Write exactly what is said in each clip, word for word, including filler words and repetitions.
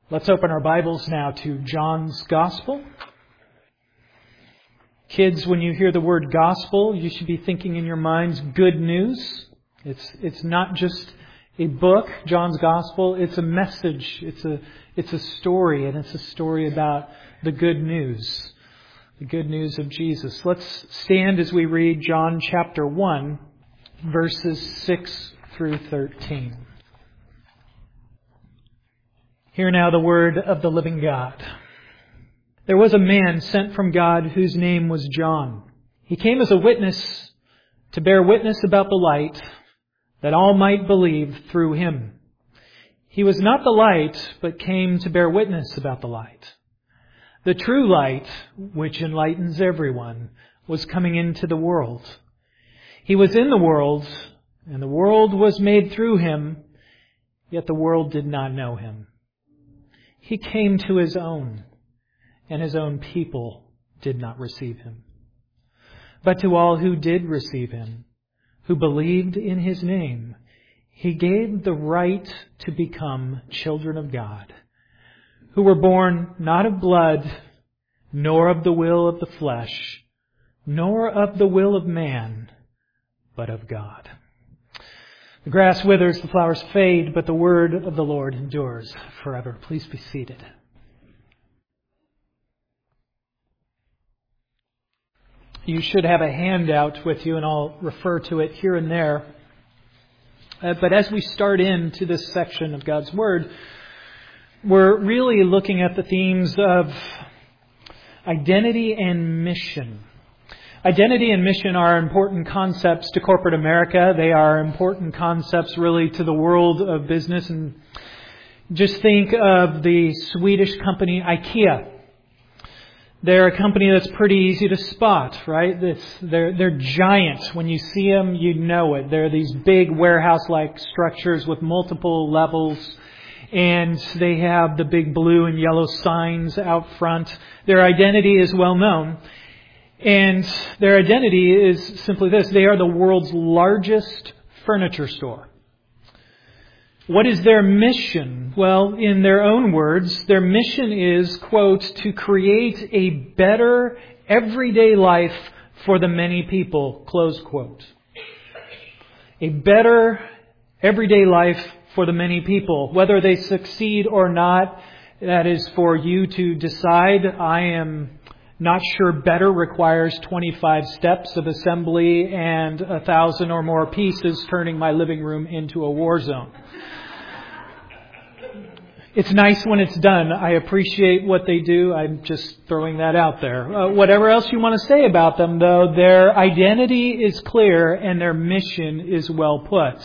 Let's open our Bibles now to John's Gospel. Kids, when you hear the word gospel, you should be thinking in your minds good news. It's it's not just a book, John's Gospel. It's a message. It's a it's a story, and it's a story about the good news, the good news of Jesus. Let's stand as we read John chapter one, verses six through thirteen. Hear now the word of the living God. There was a man sent from God whose name was John. He came as a witness to bear witness about the light, that all might believe through him. He was not the light, but came to bear witness about the light. The true light, which enlightens everyone, was coming into the world. He was in the world, and the world was made through him, yet the world did not know him. He came to his own, and his own people did not receive him. But to all who did receive him, who believed in his name, he gave the right to become children of God, who were born not of blood, nor of the will of the flesh, nor of the will of man, but of God. The grass withers, the flowers fade, but the word of the Lord endures forever. Please be seated. You should have a handout with you, and I'll refer to it here and there. Uh, but as we start into this section of God's Word, we're really looking at the themes of identity and mission. Identity and mission are important concepts to corporate America. They are important concepts really to the world of business. And just think of the Swedish company IKEA. They're a company that's pretty easy to spot, right? It's, they're, they're giants. When you see them, you know it. They're these big warehouse-like structures with multiple levels. And they have the big blue and yellow signs out front. Their identity is well known. And their identity is simply this. They are the world's largest furniture store. What is their mission? Well, in their own words, their mission is, quote, to create a better everyday life for the many people, close quote. A better everyday life for the many people. Whether they succeed or not, that is for you to decide. I am not sure better requires twenty-five steps of assembly and a thousand or more pieces, turning my living room into a war zone. It's nice when it's done. I appreciate what they do. I'm just throwing that out there. Uh, whatever else you want to say about them, though, their identity is clear and their mission is well put.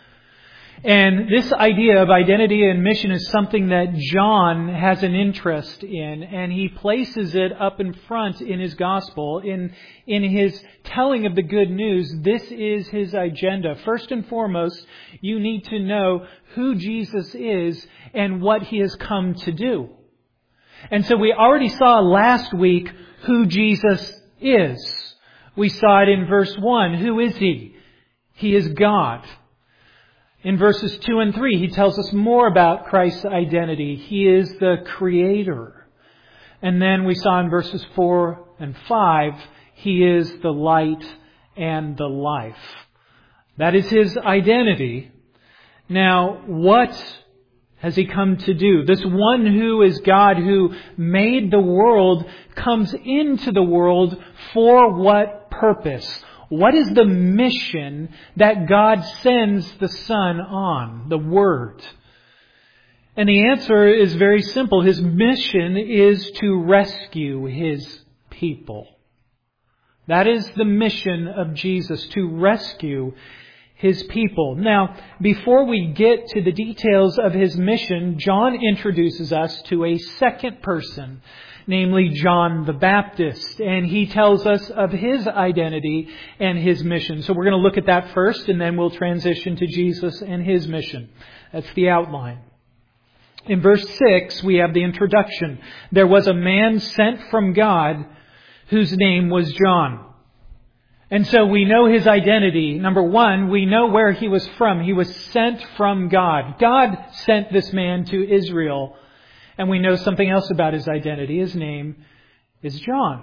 And this idea of identity and mission is something that John has an interest in, and he places it up in front in his gospel, in, in his telling of the good news. This is his agenda. First and foremost, you need to know who Jesus is and what he has come to do. And so we already saw last week who Jesus is. We saw it in verse one. Who is he? He is God. In verses two and three, he tells us more about Christ's identity. He is the Creator. And then we saw in verses four and five, he is the light and the life. That is his identity. Now, what has he come to do? This one who is God, who made the world, comes into the world for what purpose? What is the mission that God sends the Son on, the Word? And the answer is very simple. His mission is to rescue His people. That is the mission of Jesus, to rescue His people. Now, before we get to the details of His mission, John introduces us to a second person, namely John the Baptist. And he tells us of his identity and his mission. So we're going to look at that first, and then we'll transition to Jesus and his mission. That's the outline. In verse six, we have the introduction. There was a man sent from God whose name was John. And so we know his identity. Number one, we know where he was from. He was sent from God. God sent this man to Israel. And we know something else about his identity. His name is John.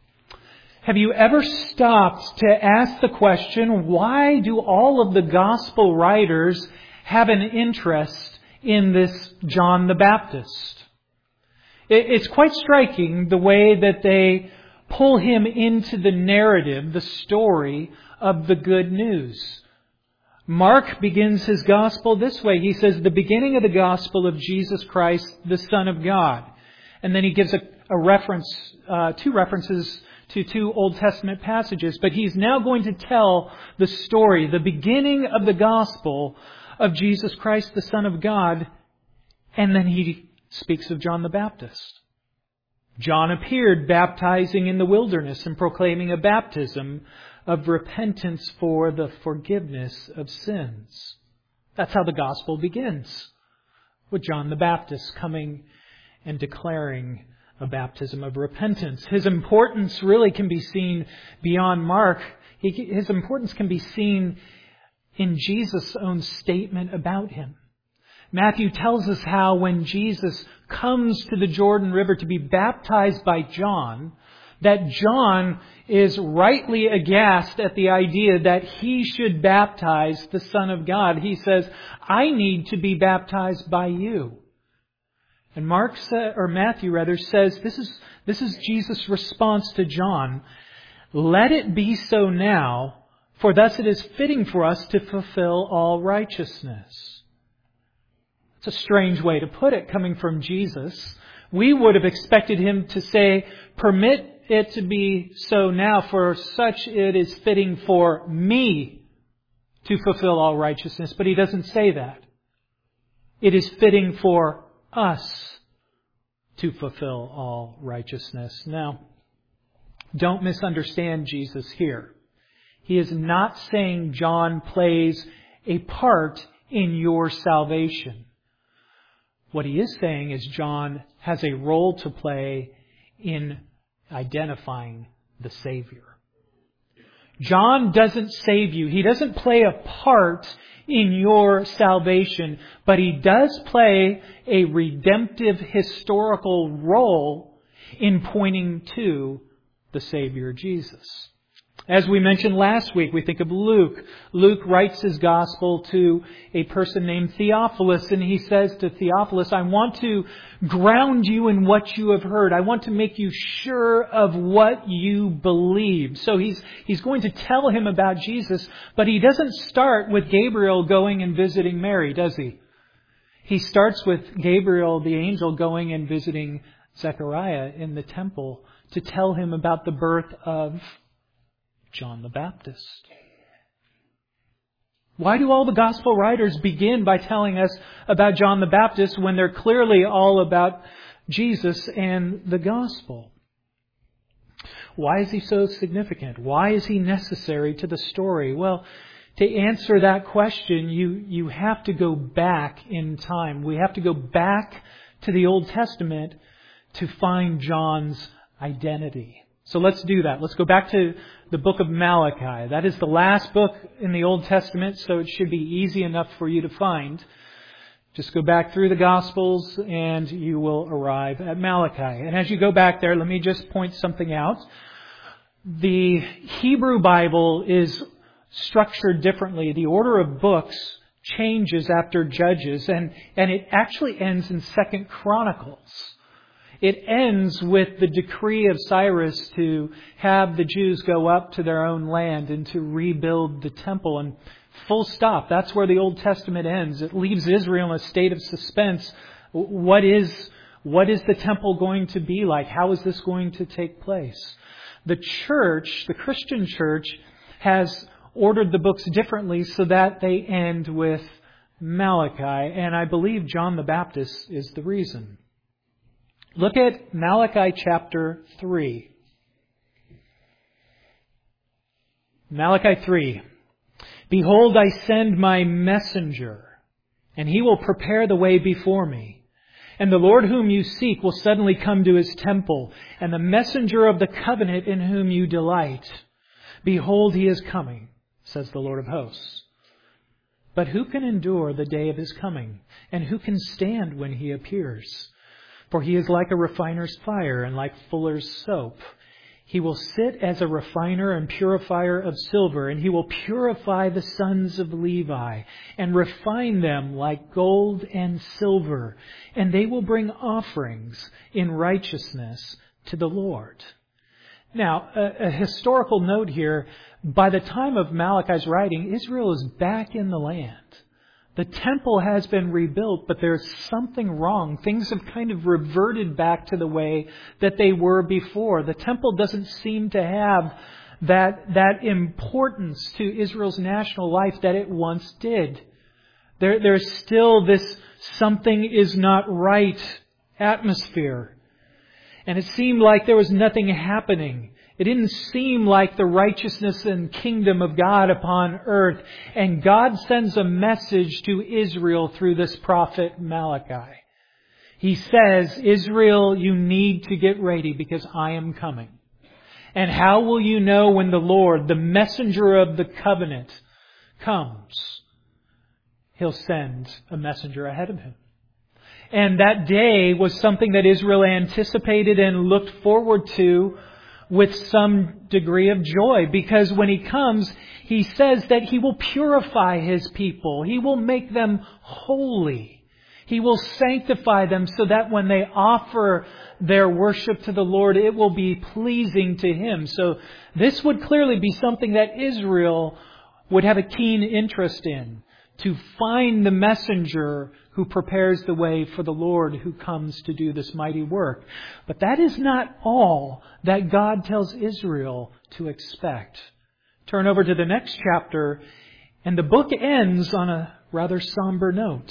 Have you ever stopped to ask the question, why do all of the gospel writers have an interest in this John the Baptist? It's quite striking the way that they pull him into the narrative, the story of the good news. Mark begins his gospel this way. He says, the beginning of the gospel of Jesus Christ, the Son of God. And then he gives a, a reference, uh, two references to two Old Testament passages. But he's now going to tell the story, the beginning of the gospel of Jesus Christ, the Son of God. And then he speaks of John the Baptist. John appeared baptizing in the wilderness and proclaiming a baptism of repentance for the forgiveness of sins. That's how the gospel begins, with John the Baptist coming and declaring a baptism of repentance. His importance really can be seen beyond Mark. He, his importance can be seen in Jesus' own statement about him. Matthew tells us how when Jesus comes to the Jordan River to be baptized by John, that John is rightly aghast at the idea that he should baptize the Son of God. He says, I need to be baptized by you. And Mark sa- or Matthew rather says, this is, this is Jesus' response to John. Let it be so now, for thus it is fitting for us to fulfill all righteousness. It's a strange way to put it coming from Jesus. We would have expected him to say, permit it to be so now, for such it is fitting for me to fulfill all righteousness. But he doesn't say that. It is fitting for us to fulfill all righteousness. Now, don't misunderstand Jesus here. He is not saying John plays a part in your salvation. What he is saying is John has a role to play in identifying the Savior. John doesn't save you. He doesn't play a part in your salvation, but he does play a redemptive historical role in pointing to the Savior Jesus. As we mentioned last week, we think of Luke. Luke writes his gospel to a person named Theophilus, and he says to Theophilus, I want to ground you in what you have heard. I want to make you sure of what you believe. So he's, he's going to tell him about Jesus, but he doesn't start with Gabriel going and visiting Mary, does he? He starts with Gabriel, the angel, going and visiting Zechariah in the temple to tell him about the birth of John the Baptist. Why do all the gospel writers begin by telling us about John the Baptist when they're clearly all about Jesus and the gospel? Why is he so significant? Why is he necessary to the story? Well, to answer that question, you, you have to go back in time. We have to go back to the Old Testament to find John's identity. So let's do that. Let's go back to the book of Malachi. That is the last book in the Old Testament, so it should be easy enough for you to find. Just go back through the Gospels and you will arrive at Malachi. And as you go back there, let me just point something out. The Hebrew Bible is structured differently. The order of books changes after Judges, and, and it actually ends in Second Chronicles. It ends with the decree of Cyrus to have the Jews go up to their own land and to rebuild the temple. And full stop. That's where the Old Testament ends. It leaves Israel in a state of suspense. What is, what is the temple going to be like? How is this going to take place? The church, the Christian church, has ordered the books differently so that they end with Malachi. And I believe John the Baptist is the reason. Look at Malachi chapter three. Malachi three. Behold, I send my messenger, and he will prepare the way before me. And the Lord whom you seek will suddenly come to his temple, and the messenger of the covenant in whom you delight. Behold, he is coming, says the Lord of hosts. But who can endure the day of his coming? And who can stand when he appears? For he is like a refiner's fire and like fuller's soap. He will sit as a refiner and purifier of silver, and he will purify the sons of Levi and refine them like gold and silver, and they will bring offerings in righteousness to the Lord. Now, a, a historical note here, by the time of Malachi's writing, Israel is back in the land. The temple has been rebuilt, but there's something wrong. Things have kind of reverted back to the way that they were before. The temple doesn't seem to have that, that importance to Israel's national life that it once did. There, there's still this something is not right atmosphere. And it seemed like there was nothing happening. It didn't seem like the righteousness and kingdom of God upon earth. And God sends a message to Israel through this prophet Malachi. He says, Israel, you need to get ready because I am coming. And how will you know when the Lord, the messenger of the covenant, comes? He'll send a messenger ahead of him. And that day was something that Israel anticipated and looked forward to with some degree of joy. Because when He comes, He says that He will purify His people. He will make them holy. He will sanctify them so that when they offer their worship to the Lord, it will be pleasing to Him. So this would clearly be something that Israel would have a keen interest in. To find the messenger who prepares the way for the Lord who comes to do this mighty work. But that is not all that God tells Israel to expect. Turn over to the next chapter, and the book ends on a rather somber note.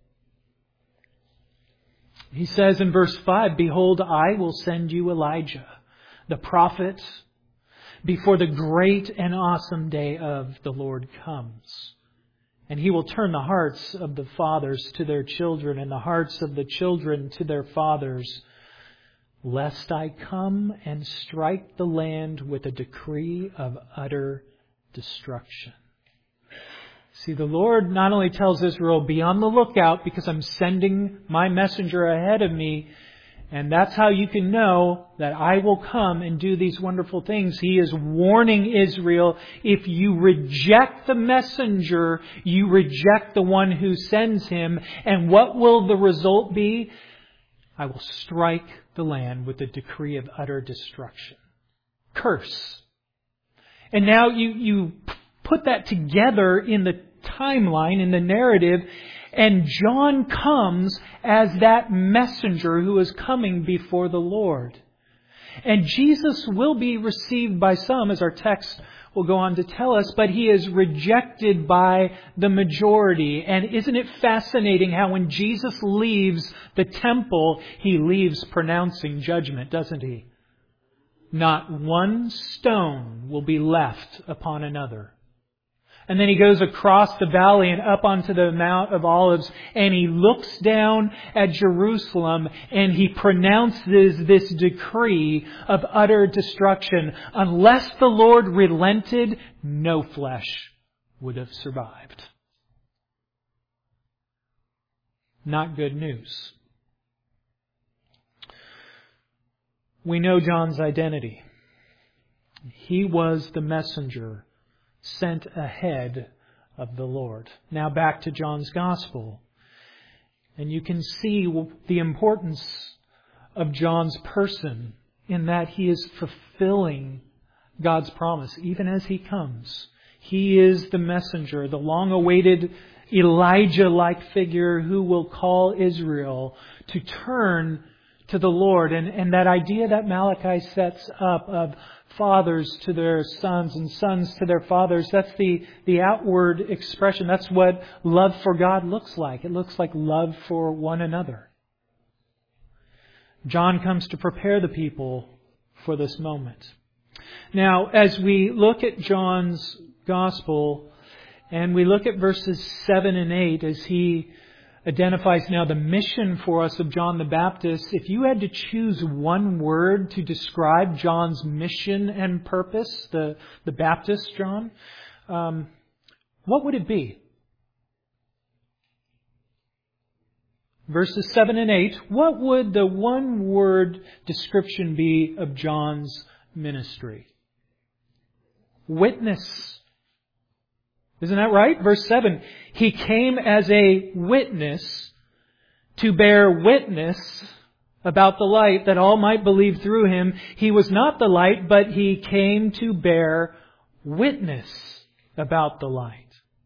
He says in verse five, Behold, I will send you Elijah, the prophet, before the great and awesome day of the Lord comes. And He will turn the hearts of the fathers to their children and the hearts of the children to their fathers, lest I come and strike the land with a decree of utter destruction. See, the Lord not only tells Israel, be on the lookout because I'm sending my messenger ahead of me. And that's how you can know that I will come and do these wonderful things. He is warning Israel, if you reject the messenger, you reject the one who sends him. And what will the result be? I will strike the land with a decree of utter destruction. Curse. And now you, you put that together in the timeline, in the narrative, and John comes as that messenger who is coming before the Lord. And Jesus will be received by some, as our text will go on to tell us, but He is rejected by the majority. And isn't it fascinating how when Jesus leaves the temple, He leaves pronouncing judgment, doesn't He? Not one stone will be left upon another. And then He goes across the valley and up onto the Mount of Olives, and He looks down at Jerusalem and He pronounces this decree of utter destruction. Unless the Lord relented, no flesh would have survived. Not good news. We know John's identity. He was the messenger sent ahead of the Lord. Now back to John's Gospel. And you can see the importance of John's person in that he is fulfilling God's promise even as he comes. He is the messenger, the long-awaited Elijah-like figure who will call Israel to turn to the Lord. And, and that idea that Malachi sets up of fathers to their sons and sons to their fathers, that's the, the outward expression. That's what love for God looks like. It looks like love for one another. John comes to prepare the people for this moment. Now, as we look at John's Gospel and we look at verses seven and eight as he identifies now the mission for us of John the Baptist. If you had to choose one word to describe John's mission and purpose, the, the Baptist John, um, what would it be? verses seven and eight, what would the one-word description be of John's ministry? Witness. Isn't that right? Verse seven, he came as a witness to bear witness about the light that all might believe through him. He was not the light, but he came to bear witness about the light.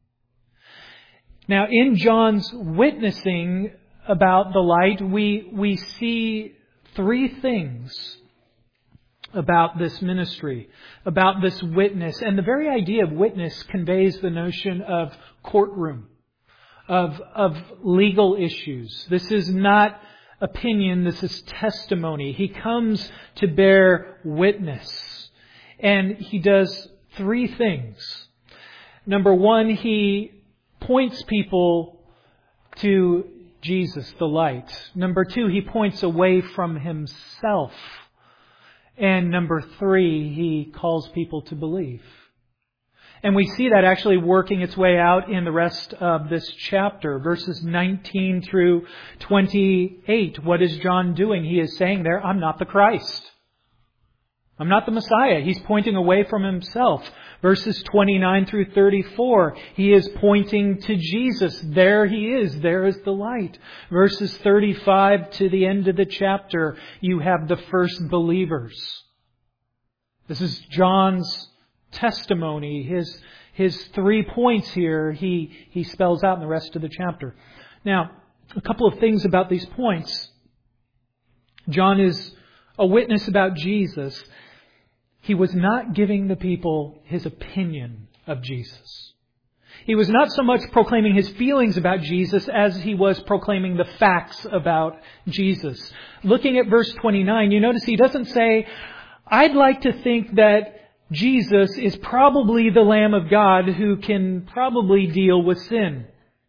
Now, in John's witnessing about the light, we, we see three things about this ministry, about this witness. And the very idea of witness conveys the notion of courtroom, of, of legal issues. This is not opinion, this is testimony. He comes to bear witness. And he does three things. Number one, he points people to Jesus, the light. Number two, he points away from himself. And number three, he calls people to believe. And we see that actually working its way out in the rest of this chapter, verses nineteen through twenty-eight. What is John doing? He is saying there, I'm not the Christ. I'm not the Messiah. He's pointing away from himself. Verses twenty-nine through thirty-four, he is pointing to Jesus. There he is. There is the light. Verses thirty-five to the end of the chapter, you have the first believers. This is John's testimony. His, his three points here, he, he spells out in the rest of the chapter. Now, a couple of things about these points. John is a witness about Jesus. He was not giving the people his opinion of Jesus. He was not so much proclaiming his feelings about Jesus as he was proclaiming the facts about Jesus. Looking at verse twenty-nine, you notice he doesn't say, I'd like to think that Jesus is probably the Lamb of God who can probably deal with sin.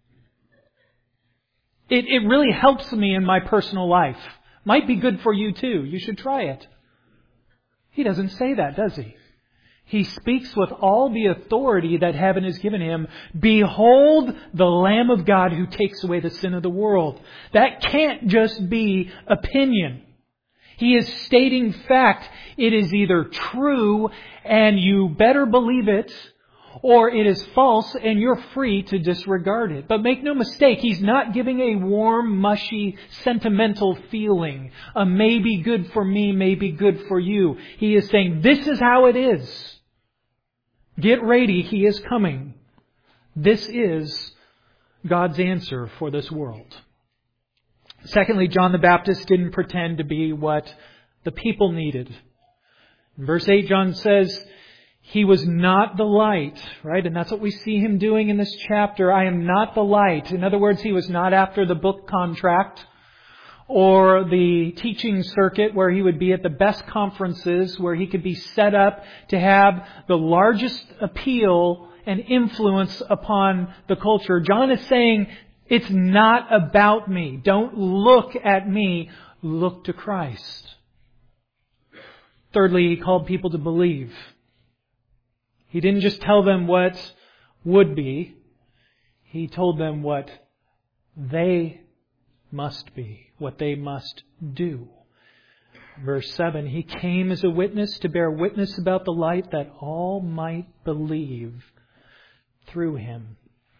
It, it really helps me in my personal life. Might be good for you too. You should try it. He doesn't say that, does he? He speaks with all the authority that heaven has given him. Behold the Lamb of God who takes away the sin of the world. That can't just be opinion. He is stating fact. It is either true and you better believe it, or it is false and you're free to disregard it. But make no mistake, he's not giving a warm, mushy, sentimental feeling. A maybe good for me, maybe good for you. He is saying, this is how it is. Get ready, he is coming. This is God's answer for this world. Secondly, John the Baptist didn't pretend to be what the people needed. In verse eight, John says, he was not the light, right? And that's what we see him doing in this chapter. I am not the light. In other words, he was not after the book contract or the teaching circuit where he would be at the best conferences, where he could be set up to have the largest appeal and influence upon the culture. John is saying, it's not about me. Don't look at me. Look to Christ. Thirdly, he called people to believe. He didn't just tell them what would be. He told them what they must be, what they must do. Verse seven, he came as a witness to bear witness about the light that all might believe through him.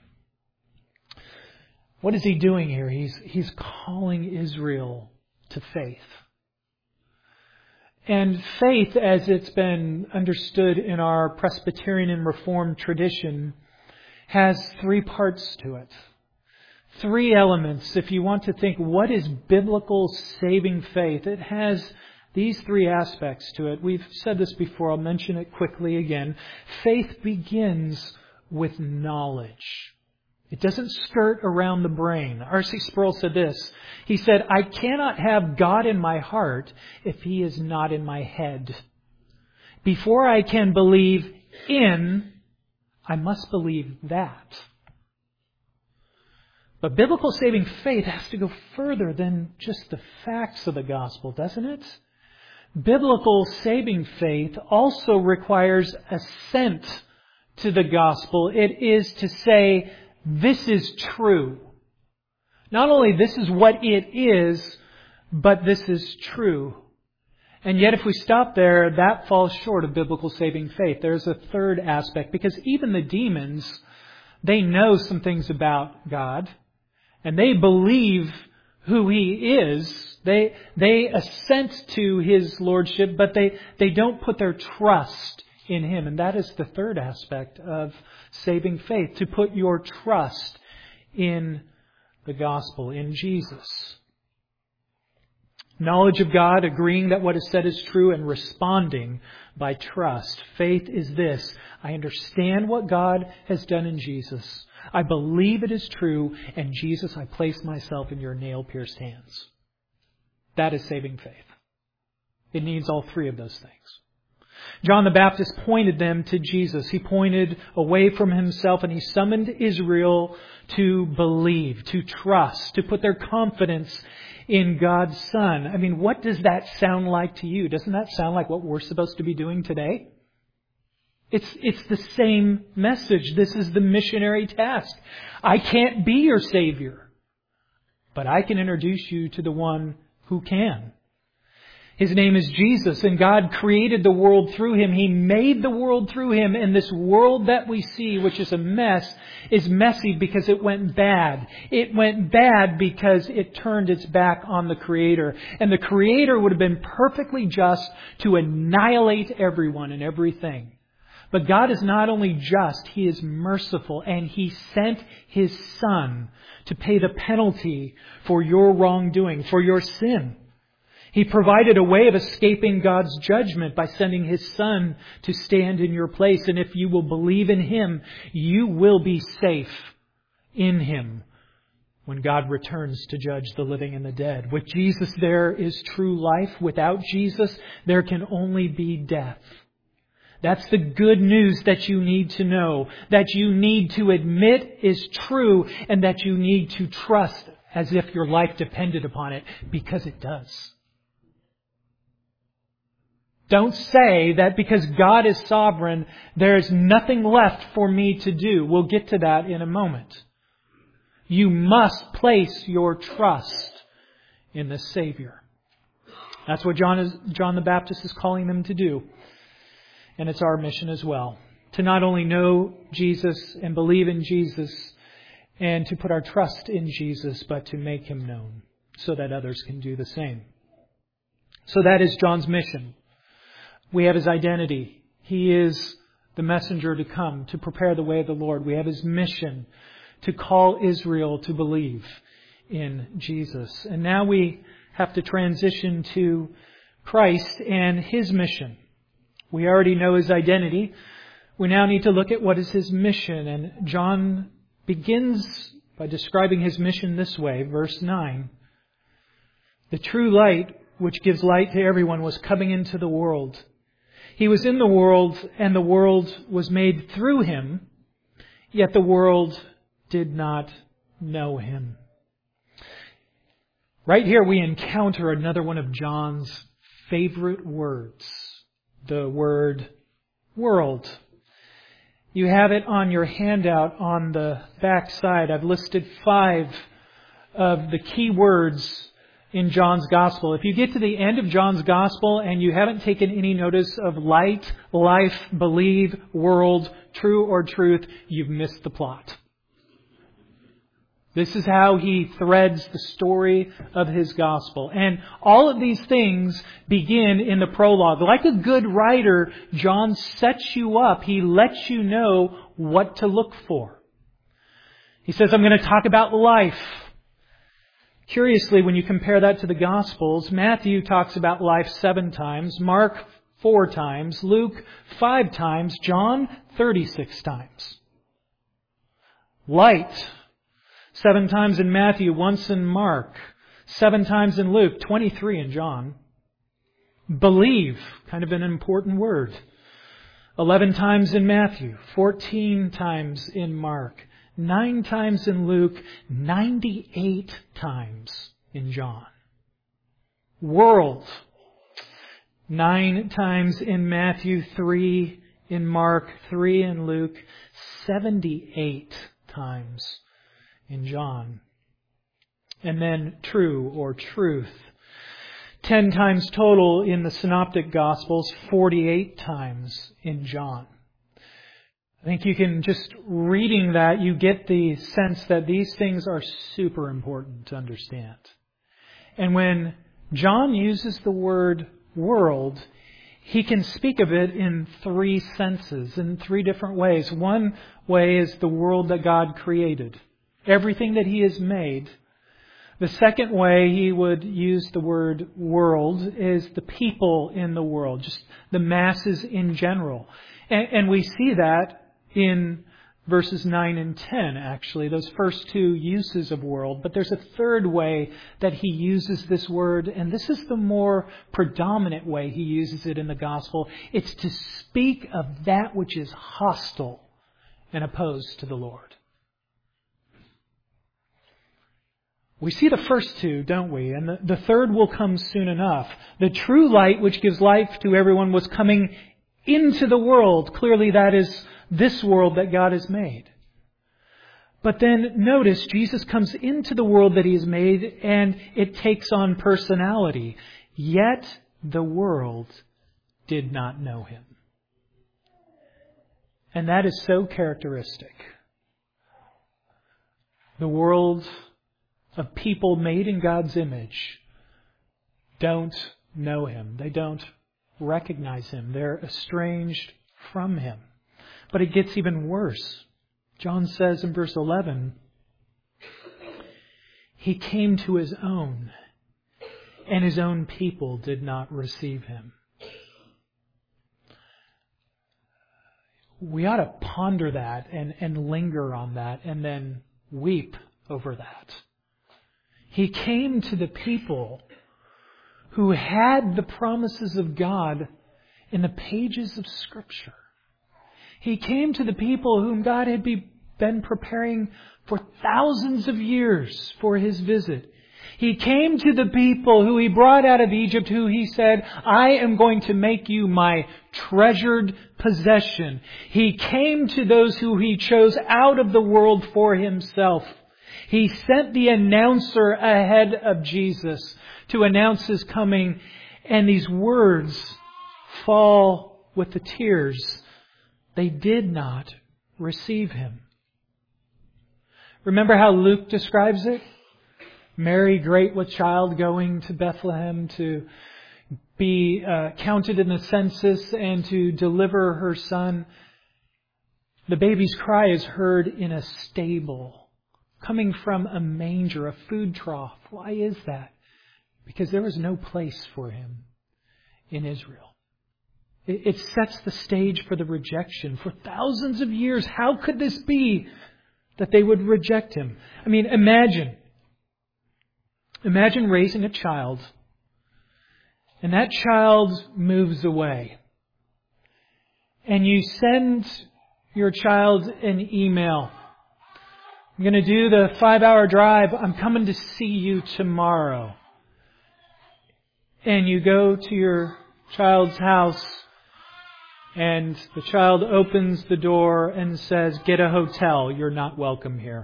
What is he doing here? He's, he's calling Israel to faith. And faith, as it's been understood in our Presbyterian and Reformed tradition, has three parts to it. Three elements. If you want to think, what is biblical saving faith? It has these three aspects to it. We've said this before. I'll mention it quickly again. Faith begins with knowledge. It doesn't skirt around the brain. R C Sproul said this. He said, I cannot have God in my heart if He is not in my head. Before I can believe in, I must believe that. But biblical saving faith has to go further than just the facts of the gospel, doesn't it? Biblical saving faith also requires assent to the gospel. It is to say, this is true. Not only this is what it is, but this is true. And yet if we stop there, that falls short of biblical saving faith. There's a third aspect, because even the demons, they know some things about God, and they believe who He is. They they assent to His lordship, but they, they don't put their trust in Him. And that is the third aspect of saving faith, to put your trust in the gospel, in Jesus. Knowledge of God, agreeing that what is said is true, and responding by trust. Faith is this: I understand what God has done in Jesus. I believe it is true, and Jesus, I place myself in your nail-pierced hands. That is saving faith. It needs all three of those things. John the Baptist pointed them to Jesus. He pointed away from himself, and he summoned Israel to believe, to trust, to put their confidence in God's Son. I mean, what does that sound like to you? Doesn't that sound like what we're supposed to be doing today? It's, it's the same message. This is the missionary task. I can't be your Savior, but I can introduce you to the one who can. His name is Jesus, and God created the world through Him. He made the world through Him, and this world that we see, which is a mess, is messy because it went bad. It went bad because it turned its back on the Creator. And the Creator would have been perfectly just to annihilate everyone and everything. But God is not only just, He is merciful, and He sent His Son to pay the penalty for your wrongdoing, for your sin. He provided a way of escaping God's judgment by sending His Son to stand in your place. And if you will believe in Him, you will be safe in Him when God returns to judge the living and the dead. With Jesus, there is true life. Without Jesus, there can only be death. That's the good news that you need to know, that you need to admit is true, and that you need to trust as if your life depended upon it, because it does. Don't say that because God is sovereign, there's nothing left for me to do. We'll get to that in a moment. You must place your trust in the Savior. That's what John is, John the Baptist is calling them to do. And it's our mission as well. To not only know Jesus and believe in Jesus and to put our trust in Jesus, but to make Him known so that others can do the same. So that is John's mission. We have his identity. He is the messenger to come, to prepare the way of the Lord. We have his mission to call Israel to believe in Jesus. And now we have to transition to Christ and His mission. We already know His identity. We now need to look at what is His mission. And John begins by describing His mission this way, verse nine. The true light, which gives light to everyone, was coming into the world. He was in the world, and the world was made through Him, yet the world did not know Him. Right here we encounter another one of John's favorite words, the word world. You have it on your handout on the back side. I've listed five of the key words in John's Gospel. If you get to the end of John's Gospel and you haven't taken any notice of light, life, believe, world, true or truth, you've missed the plot. This is how he threads the story of his Gospel. And all of these things begin in the prologue. Like a good writer, John sets you up. He lets you know what to look for. He says, I'm going to talk about life. Curiously, when you compare that to the Gospels, Matthew talks about life seven times, Mark four times, Luke five times, John thirty-six times. Light, seven times in Matthew, once in Mark, seven times in Luke, twenty-three in John. Believe, kind of an important word, eleven times in Matthew, fourteen times in Mark, nine times in Luke, ninety-eight times in John. World, nine times in Matthew, three in Mark, three in Luke, seventy-eight times in John. and then true or truth. Ten times total in the Synoptic Gospels, forty-eight times in John. I think you can, just reading that, you get the sense that these things are super important to understand. And when John uses the word world, he can speak of it in three senses, in three different ways. One way is the world that God created, everything that He has made. The second way he would use the word world is the people in the world, just the masses in general. And, and we see that in verses nine and ten, actually, those first two uses of world. But there's a third way that he uses this word, and this is the more predominant way he uses it in the gospel. It's to speak of that which is hostile and opposed to the Lord. We see the first two, don't we? And the, the third will come soon enough. The true light, which gives life to everyone, was coming into the world. Clearly that is this world that God has made. But then notice, Jesus comes into the world that He has made, and it takes on personality. Yet the world did not know Him. And that is so characteristic. The world of people made in God's image don't know Him. They don't recognize Him. They're estranged from Him. But it gets even worse. John says in verse eleven, He came to His own, and His own people did not receive Him. We ought to ponder that and, and linger on that and then weep over that. He came to the people who had the promises of God in the pages of Scripture. He came to the people whom God had be, been preparing for thousands of years for His visit. He came to the people who He brought out of Egypt, who He said, I am going to make you my treasured possession. He came to those who He chose out of the world for Himself. He sent the announcer ahead of Jesus to announce His coming, and these words fall with the tears. They did not receive Him. Remember how Luke describes it? Mary, great with child, going to Bethlehem to be uh, counted in the census and to deliver her son. The baby's cry is heard in a stable, coming from a manger, a food trough. Why is that? Because there was no place for Him in Israel. It, it sets the stage for the rejection. For thousands of years, how could this be that they would reject Him? I mean, imagine. Imagine raising a child, and that child moves away. And you send your child an email. I'm going to do the five-hour drive. I'm coming to see you tomorrow. And you go to your child's house, and the child opens the door and says, get a hotel. You're not welcome here.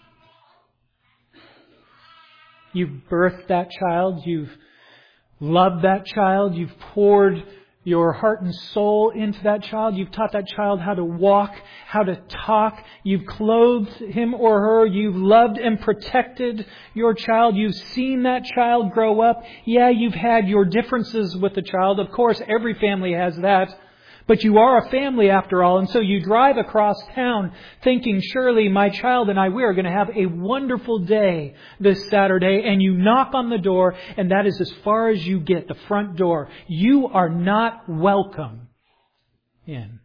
You've birthed that child. You've loved that child. You've poured your heart and soul into that child. You've taught that child how to walk, how to talk. You've clothed him or her. You've loved and protected your child. You've seen that child grow up. Yeah, you've had your differences with the child. Of course, every family has that. But you are a family after all. And so you drive across town thinking, surely my child and I, we are going to have a wonderful day this Saturday. And you knock on the door, and that is as far as you get, the front door. You are not welcome in.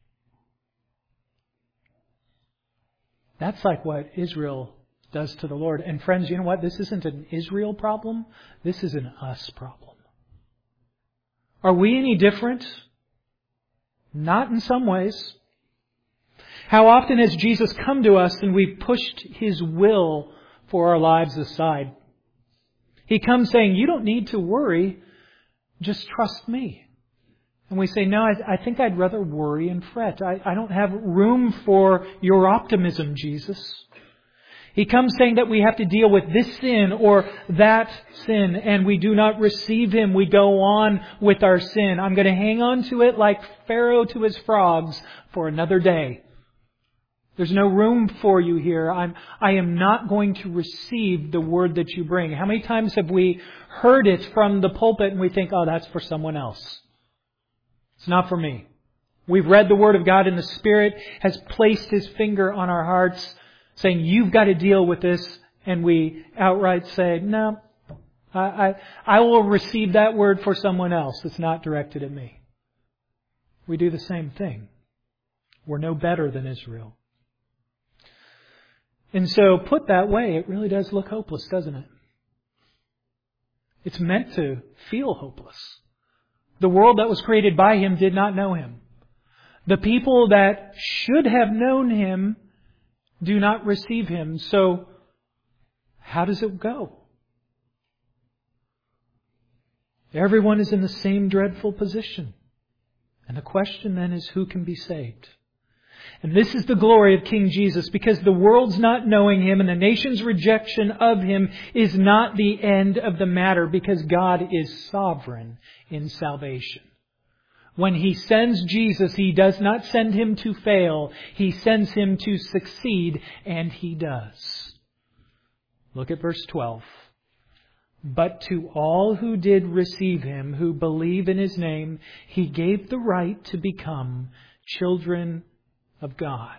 That's like what Israel does to the Lord. And friends, you know what? This isn't an Israel problem. This is an us problem. Are we any different? Not in some ways. How often has Jesus come to us and we've pushed His will for our lives aside? He comes saying, you don't need to worry, just trust me. And we say, no, I, I think I'd rather worry and fret. I, I don't have room for your optimism, Jesus. He comes saying that we have to deal with this sin or that sin, and we do not receive Him. We go on with our sin. I'm going to hang on to it like Pharaoh to his frogs for another day. There's no room for you here. I'm, I am not going to receive the word that you bring. How many times have we heard it from the pulpit and we think, oh, that's for someone else. It's not for me. We've read the Word of God and the Spirit has placed His finger on our hearts saying, you've got to deal with this. And we outright say, no, I, I, I will receive that word for someone else. It's not directed at me. We do the same thing. We're no better than Israel. And so, put that way, it really does look hopeless, doesn't it? It's meant to feel hopeless. The world that was created by Him did not know Him. The people that should have known Him do not receive Him. So, how does it go? Everyone is in the same dreadful position. And the question then is, who can be saved? And this is the glory of King Jesus, because the world's not knowing Him and the nation's rejection of Him is not the end of the matter, because God is sovereign in salvation. When He sends Jesus, He does not send Him to fail. He sends Him to succeed, and He does. Look at verse twelve. But to all who did receive Him, who believe in His name, He gave the right to become children of God.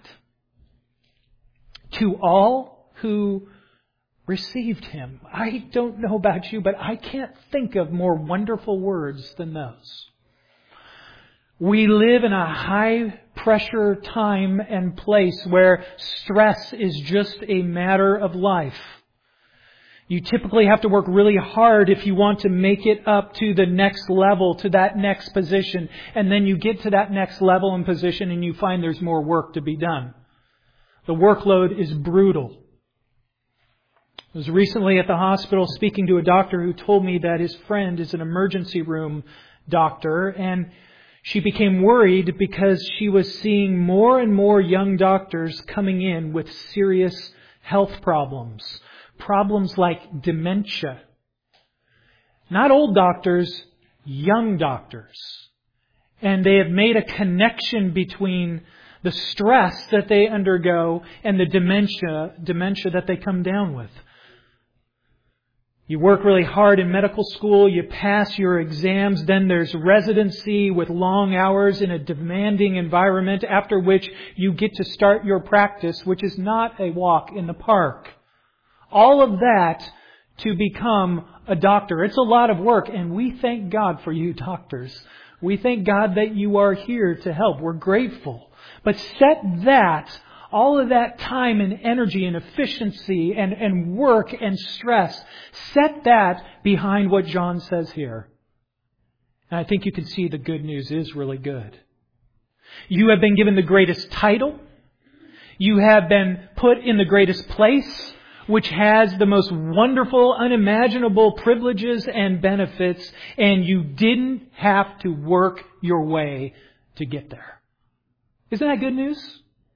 To all who received Him. I don't know about you, but I can't think of more wonderful words than those. We live in a high pressure time and place where stress is just a matter of life. You typically have to work really hard if you want to make it up to the next level, to that next position. And then you get to that next level and position and you find there's more work to be done. The workload is brutal. I was recently at the hospital speaking to a doctor who told me that his friend is an emergency room doctor, and she became worried because she was seeing more and more young doctors coming in with serious health problems. Problems like dementia. Not old doctors, young doctors. And they have made a connection between the stress that they undergo and the dementia, dementia that they come down with. You work really hard in medical school, you pass your exams, then there's residency with long hours in a demanding environment, after which you get to start your practice, which is not a walk in the park. All of that to become a doctor. It's a lot of work, and we thank God for you doctors. We thank God that you are here to help. We're grateful. But set that, all of that time and energy and efficiency and, and work and stress, set that behind what John says here. And I think you can see the good news is really good. You have been given the greatest title. You have been put in the greatest place, which has the most wonderful, unimaginable privileges and benefits, and you didn't have to work your way to get there. Isn't that good news?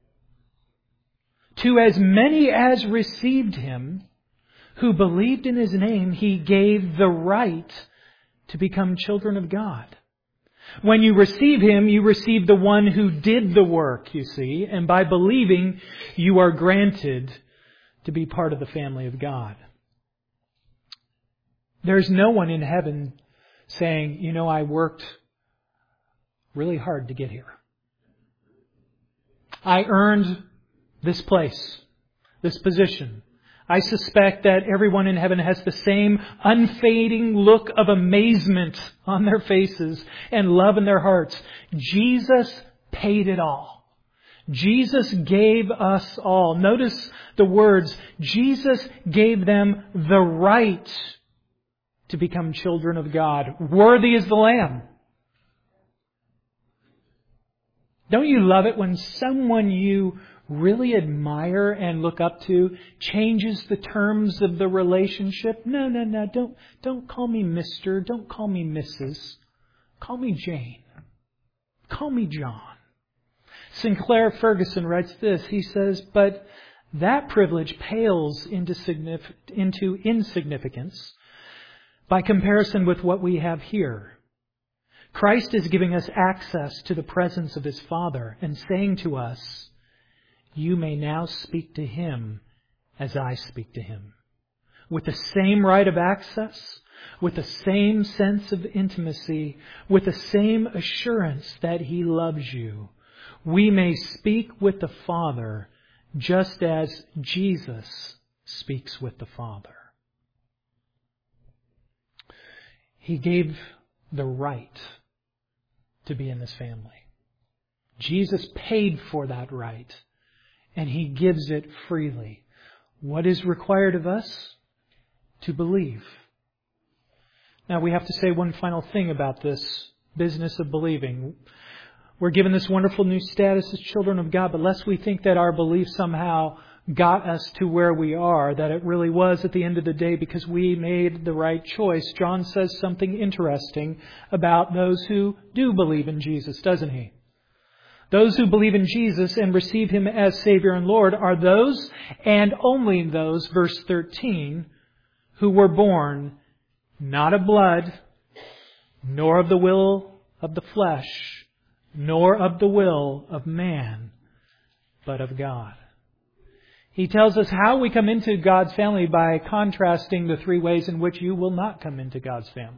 To as many as received Him, who believed in His name, He gave the right to become children of God. When you receive Him, you receive the one who did the work, you see, and by believing, you are granted to be part of the family of God. There's no one in heaven saying, you know, I worked really hard to get here. I earned this place, this position. I suspect that everyone in heaven has the same unfading look of amazement on their faces and love in their hearts. Jesus paid it all. Jesus gave us all. Notice the words, Jesus gave them the right to become children of God. Worthy is the Lamb. Don't you love it when someone you really admire and look up to changes the terms of the relationship? No, no, no. Don't, don't call me Mister Don't call me Missus Call me Jane. Call me John. Sinclair Ferguson writes this. He says, but that privilege pales into, signif- into insignificance by comparison with what we have here. Christ is giving us access to the presence of His Father and saying to us, you may now speak to Him as I speak to Him. With the same right of access, with the same sense of intimacy, with the same assurance that He loves you, we may speak with the Father just as Jesus speaks with the Father. He gave the right to be in this family. Jesus paid for that right, and He gives it freely. What is required of us? To believe. Now we have to say one final thing about this business of believing. We're given this wonderful new status as children of God, but lest we think that our belief somehow got us to where we are, that it really was at the end of the day because we made the right choice. John says something interesting about those who do believe in Jesus, doesn't he? Those who believe in Jesus and receive Him as Savior and Lord are those, and only those, verse thirteen, who were born not of blood, nor of the will of the flesh, nor of the will of man, but of God. He tells us how we come into God's family by contrasting the three ways in which you will not come into God's family.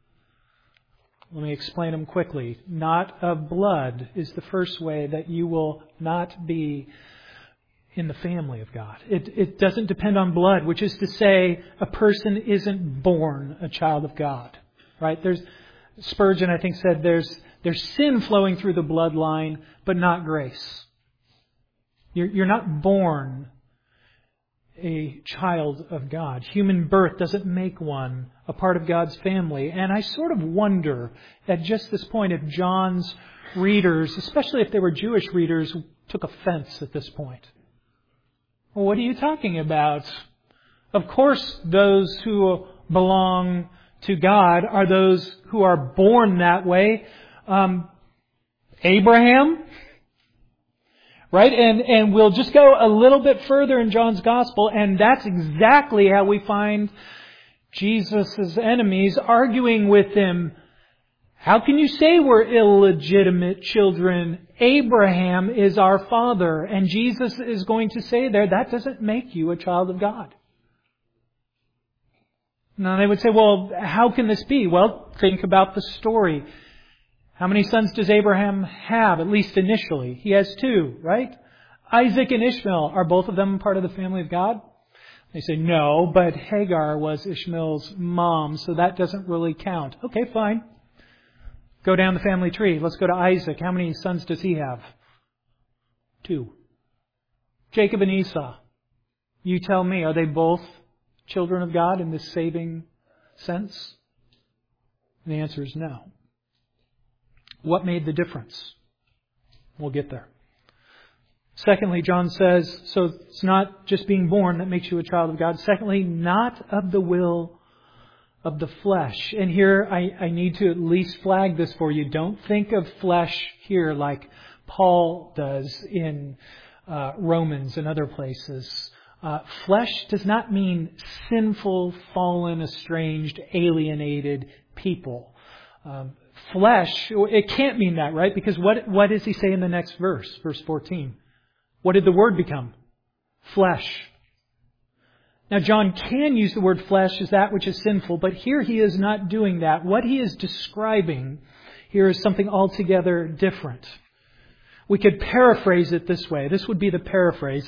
Let me explain them quickly. Not of blood is the first way that you will not be in the family of God. It, it doesn't depend on blood, which is to say a person isn't born a child of God. Right? There's Spurgeon, I think, said there's there's sin flowing through the bloodline, but not grace. You're, you're not born a child of God. Human birth doesn't make one a part of God's family. And I sort of wonder at just this point if John's readers, especially if they were Jewish readers, took offense at this point. Well, what are you talking about? Of course, those who belong to God are those who are born that way. Um, Abraham, right? And and we'll just go a little bit further in John's Gospel, and that's exactly how we find Jesus' enemies arguing with Him. How can you say we're illegitimate children? Abraham is our father. And Jesus is going to say there, that doesn't make you a child of God. Now they would say, well, how can this be? Well, think about the story. How many sons does Abraham have, at least initially? He has two, right? Isaac and Ishmael. Are both of them part of the family of God? They say, no, but Hagar was Ishmael's mom, so that doesn't really count. Okay, fine. Go down the family tree. Let's go to Isaac. How many sons does he have? Two. Jacob and Esau. You tell me, are they both children of God in this saving sense? And the answer is no. What made the difference? We'll get there. Secondly, John says, so it's not just being born that makes you a child of God. Secondly, not of the will of the flesh. And here I, I need to at least flag this for you. Don't think of flesh here like Paul does in uh, Romans and other places. Uh, flesh does not mean sinful, fallen, estranged, alienated people. Um, flesh, it can't mean that, right? Because what what does he say in the next verse, verse fourteen? What did the Word become? Flesh. Now, John can use the word flesh as that which is sinful, but here he is not doing that. What he is describing here is something altogether different. We could paraphrase it this way. This would be the paraphrase.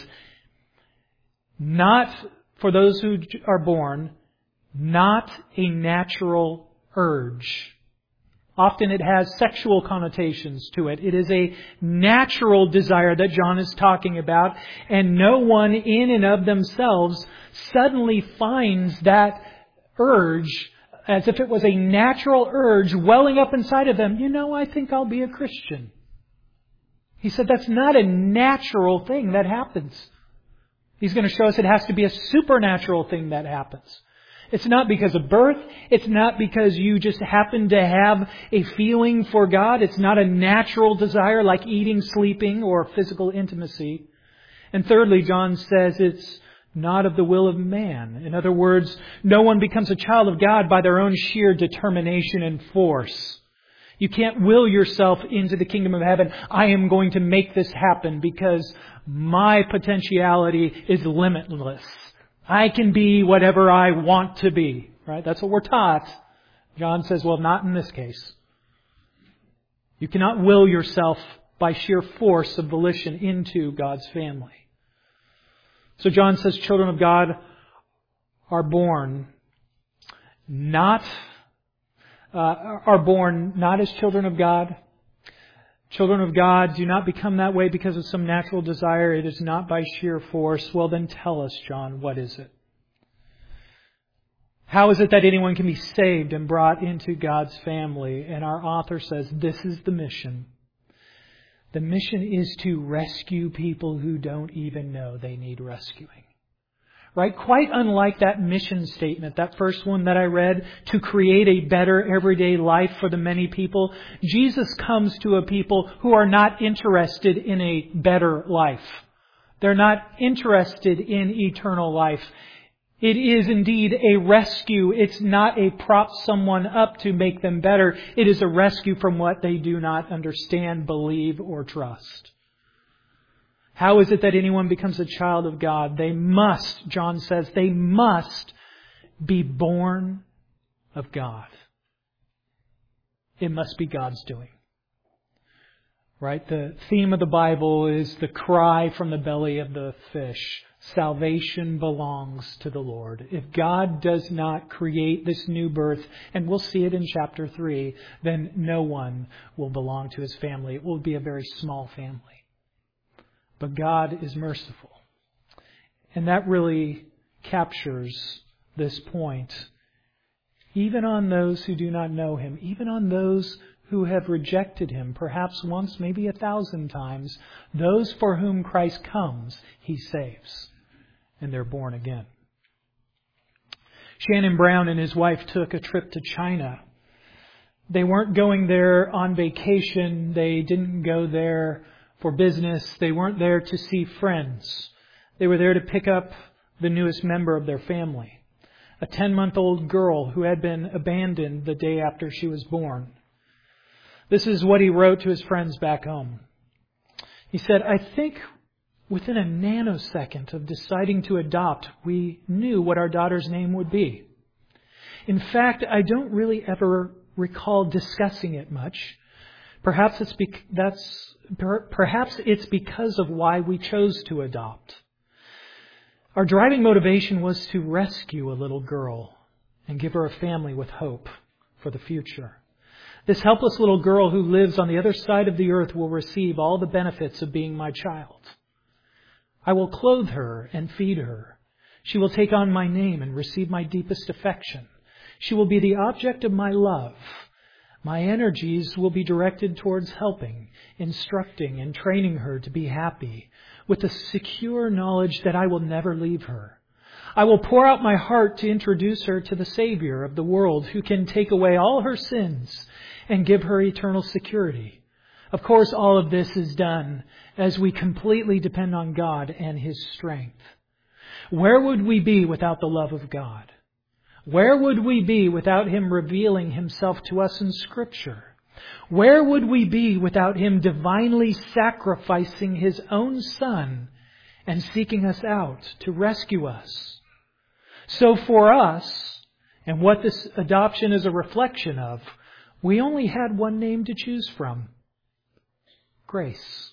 Not, for those who are born, not a natural urge. Often it has sexual connotations to it. It is a natural desire that John is talking about, and no one in and of themselves suddenly finds that urge as if it was a natural urge welling up inside of them. You know, I think I'll be a Christian. He said that's not a natural thing that happens. He's going to show us it has to be a supernatural thing that happens. It's not because of birth. It's not because you just happen to have a feeling for God. It's not a natural desire like eating, sleeping, or physical intimacy. And thirdly, John says it's not of the will of man. In other words, no one becomes a child of God by their own sheer determination and force. You can't will yourself into the kingdom of heaven. I am going to make this happen because my potentiality is limitless. I can be whatever I want to be. Right? That's what we're taught. John says, well, not in this case. You cannot will yourself by sheer force of volition into God's family. So John says children of God are born not uh, are born not as children of God. Children of God do not become that way because of some natural desire. It is not by sheer force. Well, then tell us, John, what is it? How is it that anyone can be saved and brought into God's family? And our author says this is the mission. The mission is to rescue people who don't even know they need rescuing. Right? Quite unlike that mission statement, that first one that I read, to create a better everyday life for the many people, Jesus comes to a people who are not interested in a better life. They're not interested in eternal life. It is indeed a rescue. It's not a prop someone up to make them better. It is a rescue from what they do not understand, believe, or trust. How is it that anyone becomes a child of God? They must, John says, they must be born of God. It must be God's doing. Right? The theme of the Bible is the cry from the belly of the fish. Salvation belongs to the Lord. If God does not create this new birth, and we'll see it in chapter three, then no one will belong to His family. It will be a very small family. But God is merciful. And that really captures this point. Even on those who do not know Him, even on those who have rejected Him, perhaps once, maybe a thousand times, those for whom Christ comes, He saves. And they're born again. Shannon Brown and his wife took a trip to China. They weren't going there on vacation. They didn't go there for business. They weren't there to see friends. They were there to pick up the newest member of their family, a ten-month-old girl who had been abandoned the day after she was born. This is what he wrote to his friends back home. He said, I think within a nanosecond of deciding to adopt, we knew what our daughter's name would be. In fact, I don't really ever recall discussing it much. Perhaps it's bec- that's per- perhaps it's because of why we chose to adopt. Our driving motivation was to rescue a little girl and give her a family with hope for the future. This helpless little girl who lives on the other side of the earth will receive all the benefits of being my child. I will clothe her and feed her. She will take on my name and receive my deepest affection. She will be the object of my love. My energies will be directed towards helping, instructing, and training her to be happy, with the secure knowledge that I will never leave her. I will pour out my heart to introduce her to the Savior of the world, who can take away all her sins and give her eternal security. Of course, all of this is done as we completely depend on God and His strength. Where would we be without the love of God? Where would we be without Him revealing Himself to us in Scripture? Where would we be without Him divinely sacrificing His own Son and seeking us out to rescue us? So for us, and what this adoption is a reflection of, we only had one name to choose from. Grace.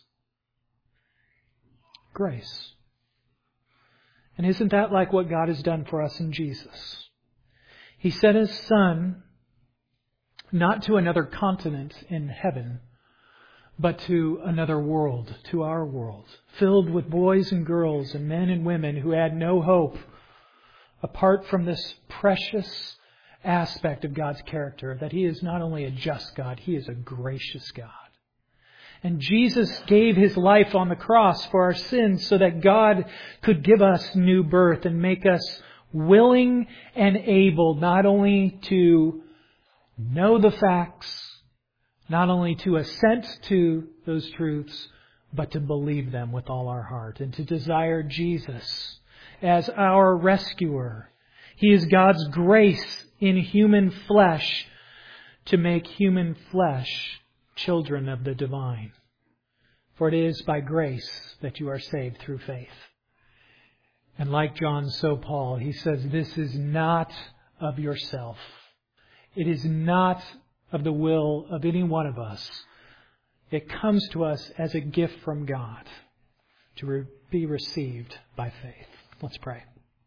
Grace. And isn't that like what God has done for us in Jesus? He sent His Son not to another continent in heaven, but to another world, to our world, filled with boys and girls and men and women who had no hope apart from this precious aspect of God's character, that He is not only a just God, He is a gracious God. And Jesus gave His life on the cross for our sins so that God could give us new birth and make us willing and able not only to know the facts, not only to assent to those truths, but to believe them with all our heart and to desire Jesus as our rescuer. He is God's grace in human flesh to make human flesh children of the divine. For it is by grace that you are saved through faith. And like John, so Paul, he says, this is not of yourself. It is not of the will of any one of us. It comes to us as a gift from God to re- be received by faith. Let's pray.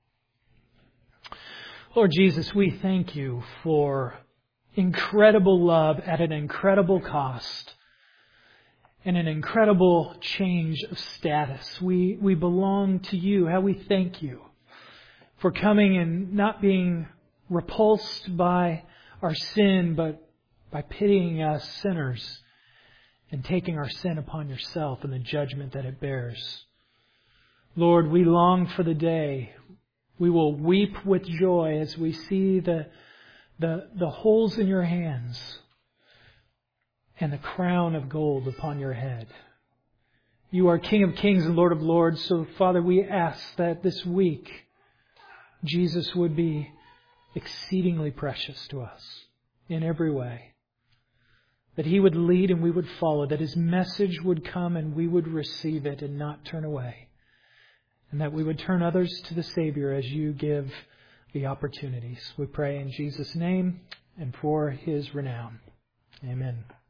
Lord Jesus, we thank you for incredible love at an incredible cost and an incredible change of status. We, we belong to you. How we thank you for coming and not being repulsed by our sin, but by pitying us sinners and taking our sin upon yourself and the judgment that it bears. Lord, we long for the day we will weep with joy as we see the, the, the holes in your hands and the crown of gold upon your head. You are King of Kings and Lord of Lords. So, Father, we ask that this week Jesus would be exceedingly precious to us in every way. That He would lead and we would follow. That His message would come and we would receive it and not turn away. And that we would turn others to the Savior as you give the opportunities. We pray in Jesus' name and for His renown. Amen.